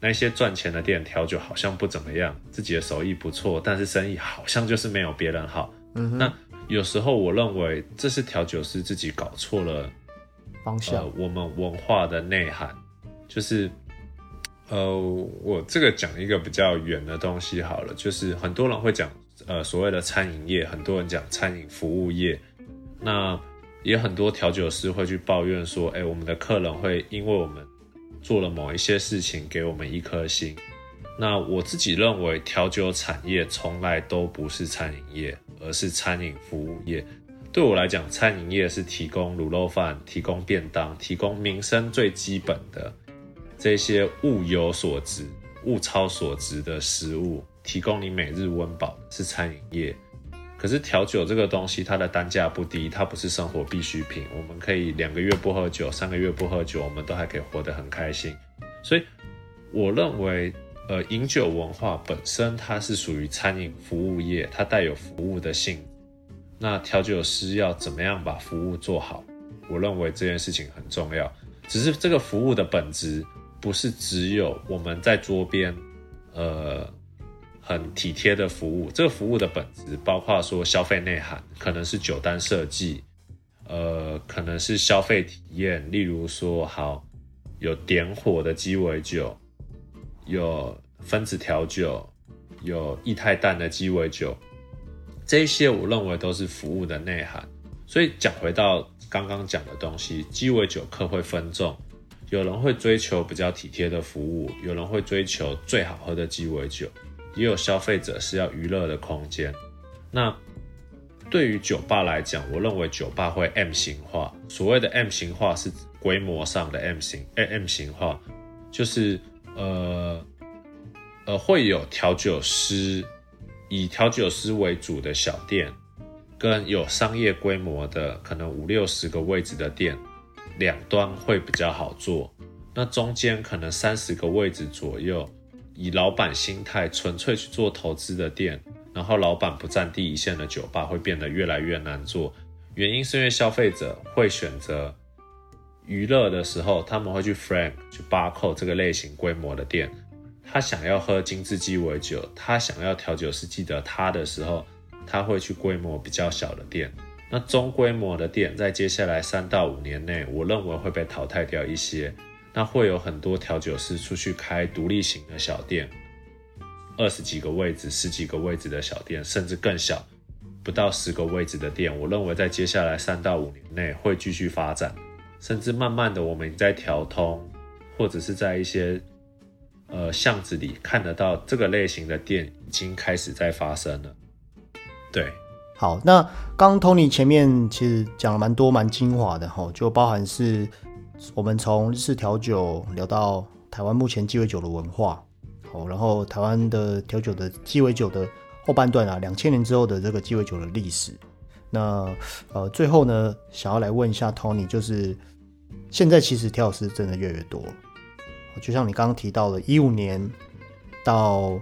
那些赚钱的店调酒好像不怎么样，自己的手艺不错，但是生意好像就是没有别人好。那有时候我认为这是调酒师自己搞错了方向， 我们文化的内涵，就是我这个讲一个比较远的东西好了，就是很多人会讲所谓的餐饮业，很多人讲餐饮服务业，那也很多调酒师会去抱怨说，我们的客人会因为我们做了某一些事情给我们1颗星。那我自己认为调酒产业从来都不是餐饮业，而是餐饮服务业。对我来讲，餐饮业是提供卤肉饭、提供便当、提供民生最基本的这些物有所值、物超所值的食物，提供你每日温饱是餐饮业。可是调酒这个东西，它的单价不低，它不是生活必需品。我们可以2个月不喝酒，3个月不喝酒，我们都还可以活得很开心。所以我认为饮酒文化本身它是属于餐饮服务业，它带有服务的性质。那调酒师要怎么样把服务做好，我认为这件事情很重要。只是这个服务的本质不是只有我们在桌边很体贴的服务，这个服务的本质包括说消费内涵，可能是酒单设计，可能是消费体验，例如说有点火的鸡尾酒，有分子调酒，有液态氮的鸡尾酒，这一些我认为都是服务的内涵。所以讲回到刚刚讲的东西，鸡尾酒客会分众，有人会追求比较体贴的服务，有人会追求最好喝的鸡尾酒，也有消费者是要娱乐的空间。那对于酒吧来讲，我认为酒吧会 M 型化。所谓的 M 型化是指规模上的 M 型化，就是会有调酒师，以调酒师为主的小店，跟有商业规模的可能50-60个位置的店，两端会比较好做。那中间可能30个位置左右，以老板心态纯粹去做投资的店，然后老板不占第一线的酒吧会变得越来越难做。原因是因为消费者会选择娱乐的时候，他们会去 Frank 去巴扣这个类型规模的店，他想要喝精致鸡尾酒，他想要调酒师记得他的时候，他会去规模比较小的店。那中规模的店在接下来3到5年内，我认为会被淘汰掉一些。那会有很多调酒师出去开独立型的小店，20几个位置、10几个位置的小店，甚至更小，不到10个位置的店，我认为在接下来3到5年内会继续发展，甚至慢慢的我们在调通，或者是在一些巷子里看得到这个类型的店已经开始在发生了。对， 好，那刚 Tony 前面其实讲了蛮多蛮精华的，就包含是我们从日式调酒聊到台湾目前鸡尾酒的文化，然后台湾的调酒的鸡尾酒的后半段2000年之后的这个鸡尾酒的历史。那最后呢，想要来问一下 Tony， 就是现在其实调酒师真的越来越多了，就像你刚刚提到的15年到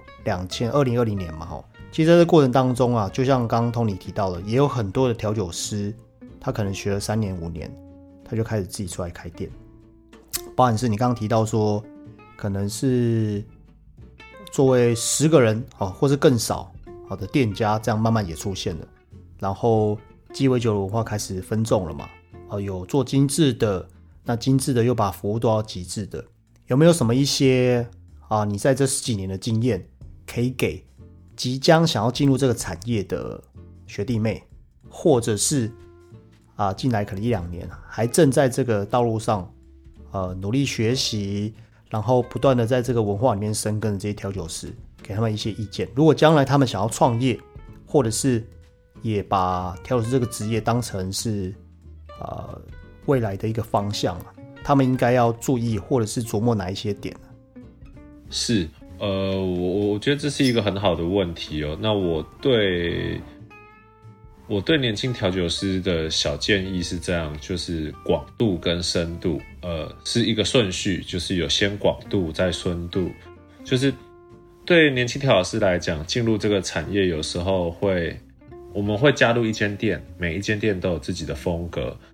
2020年嘛，其实在这过程当中啊，就像刚刚 Tony 提到的，也有很多的调酒师，他可能学了3年5年，他就开始自己出来开店，包含是你刚刚提到说，可能是作为10个人或是更少的店家，这样慢慢也出现了。然后鸡尾酒的文化开始分众了嘛，有做精致的，那精致的又把服务做到极致的，有没有什么一些你在这10几年的经验可以给即将想要进入这个产业的学弟妹，或者是进来可能1-2年还正在这个道路上努力学习，然后不断的在这个文化里面深耕的这些调酒师，给他们一些意见。如果将来他们想要创业，或者是也把调酒师这个职业当成是未来的一个方向，他们应该要注意或者是琢磨哪一些点？ 是我觉得这是一个很好的问题哦。那我对年轻调酒师的小建议是这样，就是广度跟深度是一个顺序，就是有先广度再深度。就是对年轻调酒师来讲，进入这个产业有时候我们会加入一间店，每一间店都有自己的风格，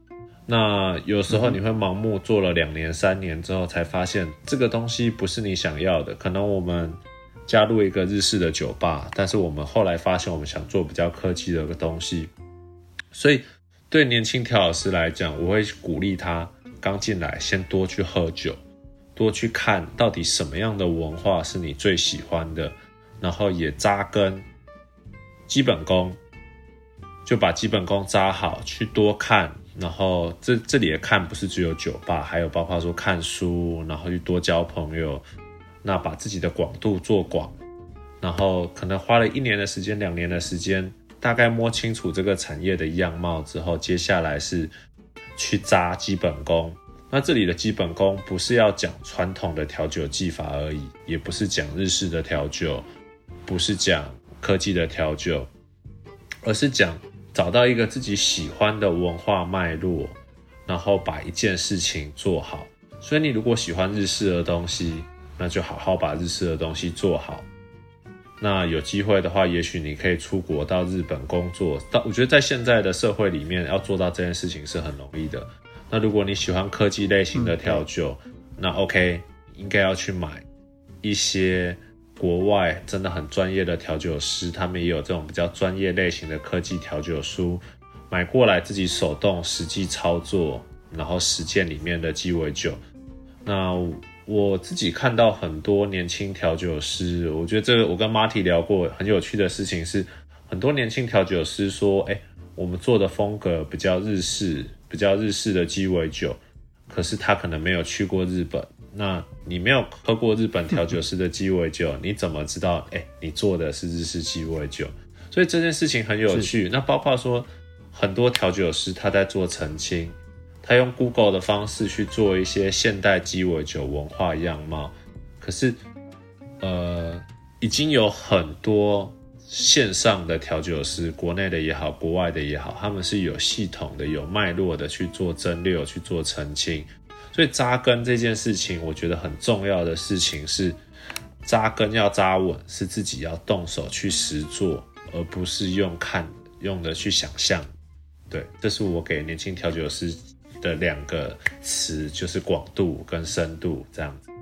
那有时候你会盲目做了2年3年之后，才发现这个东西不是你想要的。可能我们加入一个日式的酒吧，但是我们后来发现我们想做比较科技的一个东西。所以对年轻调酒师来讲，我会鼓励他刚进来先多去喝酒，多去看到底什么样的文化是你最喜欢的，然后也扎根基本功，就把基本功扎好，去多看。然后这里的看不是只有酒吧，还有包括说看书，然后去多交朋友，那把自己的广度做广，然后可能花了1年的时间2年的时间，大概摸清楚这个产业的样貌之后，接下来是去扎基本功。那这里的基本功不是要讲传统的调酒技法而已，也不是讲日式的调酒，不是讲科技的调酒，而是讲找到一个自己喜欢的文化脉络，然后把一件事情做好。所以你如果喜欢日式的东西，那就好好把日式的东西做好。那有机会的话，也许你可以出国到日本工作。我觉得在现在的社会里面，要做到这件事情是很容易的。那如果你喜欢科技类型的调酒，那 OK， 应该要去买一些国外真的很专业的调酒师，他们也有这种比较专业类型的科技调酒书，买过来自己手动实际操作，然后实践里面的鸡尾酒。那我自己看到很多年轻调酒师，我觉得这个我跟 Marty 聊过，很有趣的事情是，很多年轻调酒师说，我们做的风格比较日式的鸡尾酒，可是他可能没有去过日本。那你没有喝过日本调酒师的鸡尾酒，你怎么知道你做的是日式鸡尾酒？所以这件事情很有趣。那包括说很多调酒师他在做澄清，他用 Google 的方式去做一些现代鸡尾酒文化样貌，可是已经有很多线上的调酒师，国内的也好，国外的也好，他们是有系统的、有脉络的去做蒸馏、去做澄清。所以扎根这件事情，我觉得很重要的事情是扎根要扎稳，是自己要动手去实做，而不是用的去想象。对，这是我给年轻调酒师的2个词，就是广度跟深度这样子。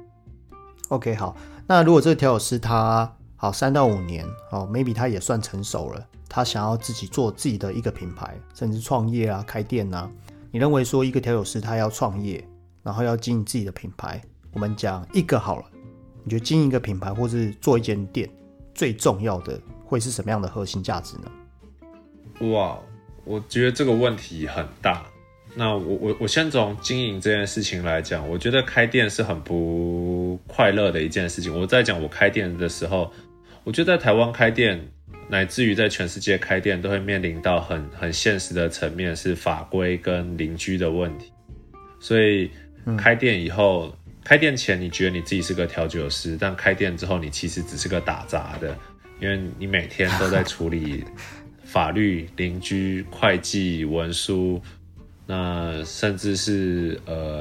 OK， 好，那如果这个调酒师他好3到5年，maybe 他也算成熟了，他想要自己做自己的一个品牌，甚至创业啊、开店啊，你认为说一个调酒师他要创业，然后要经营自己的品牌，我们讲一个好了，你觉得经营一个品牌或是做一间店，最重要的会是什么样的核心价值呢？ 哇，我觉得这个问题很大。那我先从经营这件事情来讲，我觉得开店是很不快乐的一件事情。我在讲我开店的时候，我觉得在台湾开店，乃至于在全世界开店，都会面临到很现实的层面，是法规跟邻居的问题。所以开店以后，开店前你觉得你自己是个调酒师，但开店之后你其实只是个打杂的，因为你每天都在处理法律、邻居、会计、文书，那甚至是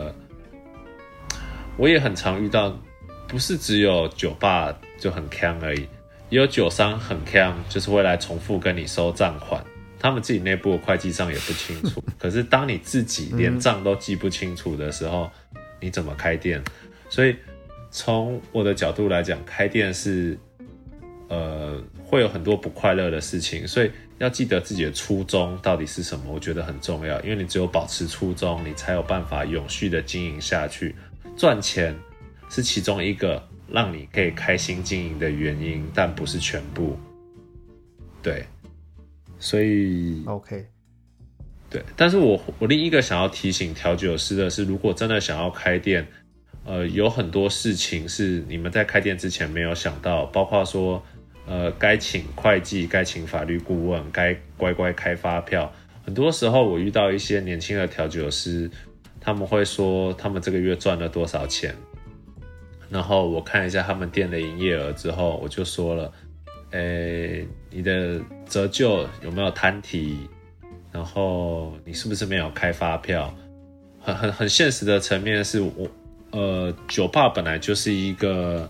我也很常遇到，不是只有酒吧就很鏘而已，也有酒商很鏘，就是会来重复跟你收账款。他们自己内部的会计账也不清楚，可是当你自己连账都记不清楚的时候，你怎么开店？所以从我的角度来讲，开店是会有很多不快乐的事情，所以要记得自己的初衷到底是什么，我觉得很重要，因为你只有保持初衷，你才有办法永续的经营下去。赚钱是其中一个让你可以开心经营的原因，但不是全部。对，所以 OK， 对。但是我另一个想要提醒调酒师的是，如果真的想要开店，有很多事情是你们在开店之前没有想到，包括说该请会计，该请法律顾问，该乖乖开发票。很多时候我遇到一些年轻的调酒师，他们会说他们这个月赚了多少钱，然后我看一下他们店的营业额之后，我就说了，你的折旧有没有摊提，然后你是不是没有开发票。很现实的层面是酒吧本来就是一个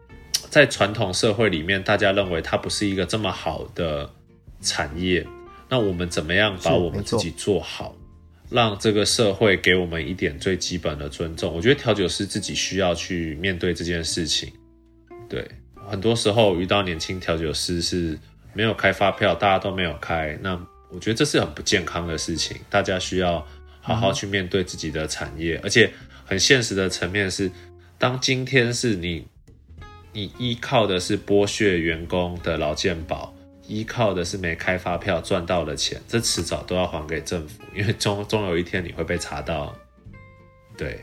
在传统社会里面，大家认为它不是一个这么好的产业。 那我们怎么样把我们自己做好，让这个社会给我们一点最基本的尊重？我觉得调酒师自己需要去面对这件事情。对，很多时候遇到年轻调酒师是没有开发票，大家都没有开，那我觉得这是很不健康的事情。大家需要好好去面对自己的产业，而且很现实的层面是，当今天是你依靠的是剥削员工的劳健保，依靠的是没开发票赚到的钱，这迟早都要还给政府，因为终有一天你会被查到。对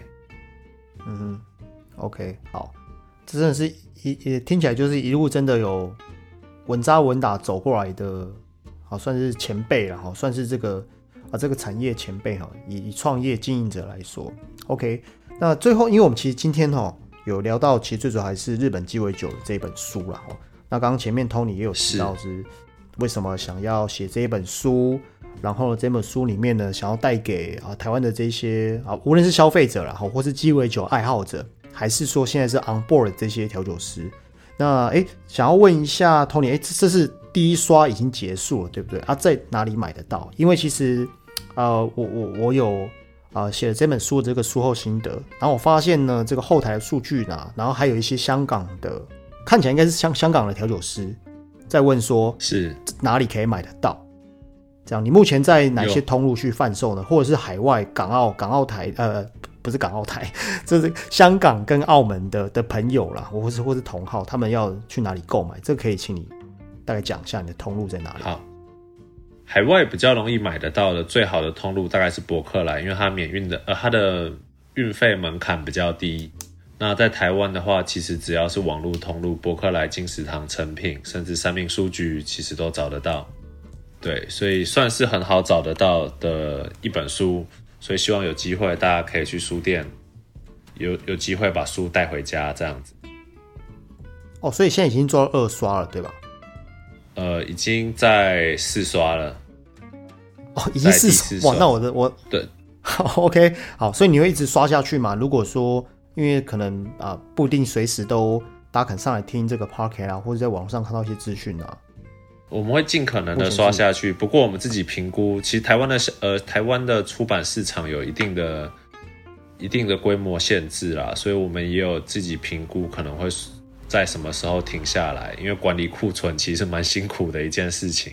，OK， 好，这真的是也听起来就是一路真的有稳扎稳打走过来的，好，算是前辈了，好，算是这个产业前辈哈，以创业经营者来说 ，OK。那最后，因为我们其实今天有聊到，其实最主要还是日本鸡尾酒的这本书啦。那刚刚前面 Tony 也有提到是为什么想要写这一本书，然后这本书里面呢，想要带给台湾的这些无论是消费者啦，或是鸡尾酒爱好者，还是说现在是 on board 的这些调酒师。那想要问一下 Tony， 这是第一刷已经结束了，对不对？在哪里买得到？因为其实我有写了这本书的这个书后心得，然后我发现呢，这个后台的数据呢，然后还有一些香港的，看起来应该是香港的调酒师在问说，是哪里可以买得到？这样，你目前在哪些通路去贩售呢？或者是海外港澳台不是港澳台，这是香港跟澳门的朋友啦，或是同好，他们要去哪里购买？这可以请你大概讲一下你的通路在哪里？ 好，海外比较容易买得到的最好的通路大概是博客来，因为它免运的，它的运费门槛比较低。那在台湾的话，其实只要是网络通路，博客来、金石堂、诚品，甚至三民书局，其实都找得到。对，所以算是很好找得到的一本书。所以希望有机会大家可以去书店，有机会把书带回家这样子。 所以现在已经做到2刷了，对吧？ 已经在4刷了。 已经4刷，哇，那我对 ，OK， 好，所以你会一直刷下去嘛？如果说因为可能不一定随时都大家肯上来听这个 podcast 啊，或者在网上看到一些资讯啊。 我们会尽可能的刷下去，不过我们自己评估，其实台湾的出版市场有一定的规模限制啦，所以我们也有自己评估可能会在什么时候停下来，因为管理库存其实蛮辛苦的一件事情。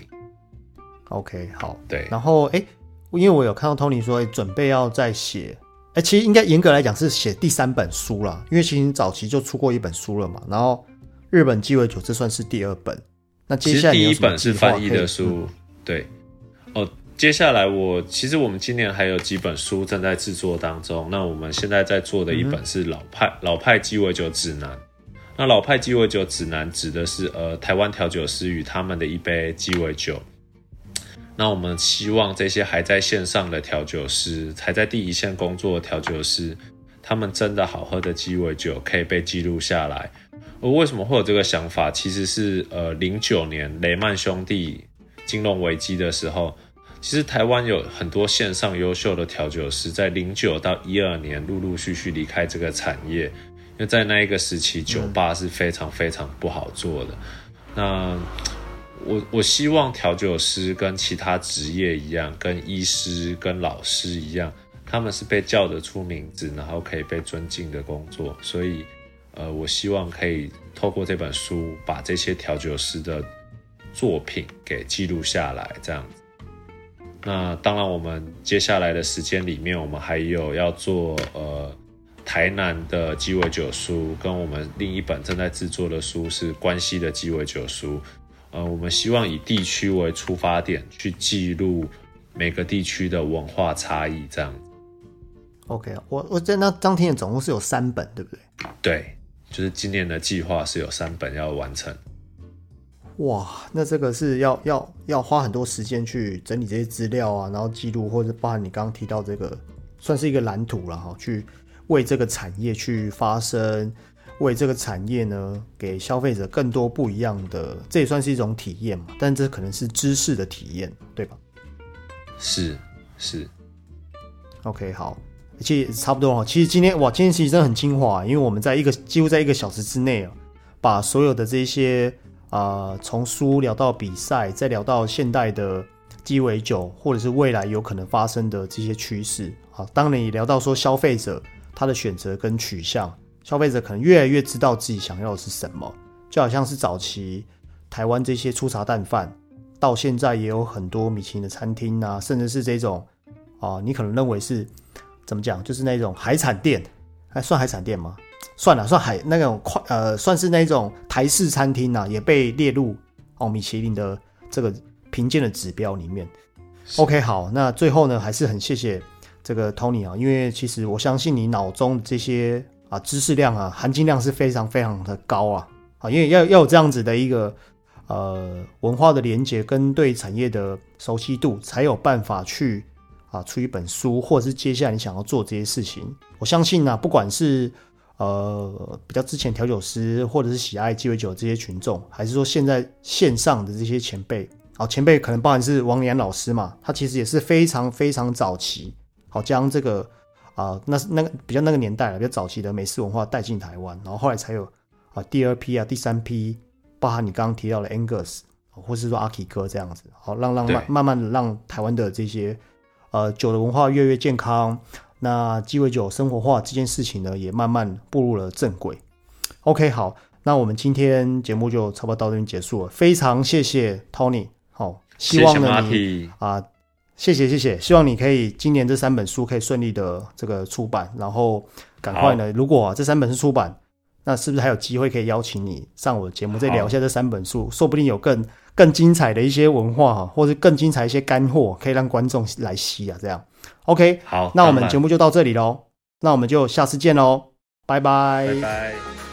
OK， 好， 对。 然后因为我有看到 Tony 说准备要再写，其实应该严格来讲是写第3本书啦，因为其实早期就出过1本书了嘛，然后日本鸡尾酒这算是第2本。那接下来其实第1本是翻译的书，对。接下来其实我们今年还有几本书正在制作当中。那我们现在在做的一本是老派鸡尾酒指南。那老派鸡尾酒指南指的是台湾调酒师与他们的一杯鸡尾酒。那我们希望这些还在线上的调酒师，还在第一线工作的调酒师，他们真的好喝的鸡尾酒可以被记录下来。为什么会有这个想法？其实是09年雷曼兄弟金融危机的时候，其实台湾有很多线上优秀的调酒师，在09到12年陆陆续续离开这个产业，因为在那一个时期，酒吧是非常非常不好做的。那我希望调酒师跟其他职业一样，跟医师、跟老师一样，他们是被叫得出名字，然后可以被尊敬的工作，所以我希望可以透过这本书把这些调酒师的作品给记录下来，这样子。那当然我们接下来的时间里面，我们还有要做台南的鸡尾酒书，跟我们另一本正在制作的书是关西的鸡尾酒书。我们希望以地区为出发点，去记录每个地区的文化差异，这样子。 OK， 我在那当天总共是有3本，对不对？ 对，就是今年的计划是有3本要完成。 哇，那这个是要花很多时间去整理这些资料啊，然后记录，或者包含你刚刚提到这个，算是一个蓝图啦，去为这个产业去发声，为这个产业呢给消费者更多不一样的，这也算是一种体验嘛，但这可能是知识的体验，对吧？ 是。 OK， 好。其实差不多。其实今天其实真的很精华，因为我们几乎在1个小时之内把所有的这些从书聊到比赛，再聊到现代的鸡尾酒，或者是未来有可能发生的这些趋势。好，当然也聊到说消费者他的选择跟取向，消费者可能越来越知道自己想要的是什么，就好像是早期台湾这些粗茶淡饭，到现在也有很多米其林的餐厅啊，甚至是这种你可能认为是怎么讲，就是那种海产店，还算海产店吗？算了，算那种算是那种台式餐厅啊，也被列入米其林的这个评鉴的指标里面。OK， 好，那最后呢，还是很谢谢这个 Tony 因为其实我相信你脑中这些知识量含金量是非常非常的高因为要有这样子的一个文化的连结跟对产业的熟悉度，才有办法去出一本书，或者是接下来你想要做这些事情。我相信不管是比较之前调酒师，或者是喜爱鸡尾酒这些群众，还是说现在线上的这些前辈，前辈可能包含是王良老师嘛，他其实也是非常非常早期，将这个那个比较那个年代比较早期的美式文化带进台湾，然后后来才有第二批第三批，包含你刚刚提到的 Angus， 或是说阿 K 哥这样子，让慢慢的让台湾的这些酒的文化越来越健康。那鸡尾酒生活化这件事情呢，也慢慢步入了正轨。OK， 好，那我们今天节目就差不多到这边结束了。非常谢谢 Tony， 希望呢你谢谢，希望你可以今年这3本书可以顺利的这个出版，然后赶快呢，如果这3本是出版，那是不是还有机会可以邀请你上我的节目，再聊一下这3本书，说不定有更精彩的一些文化或者更精彩一些干货，可以让观众来吸这样。OK， 好，那我们节目就到这里咯，那我们就下次见咯，拜拜。 拜拜。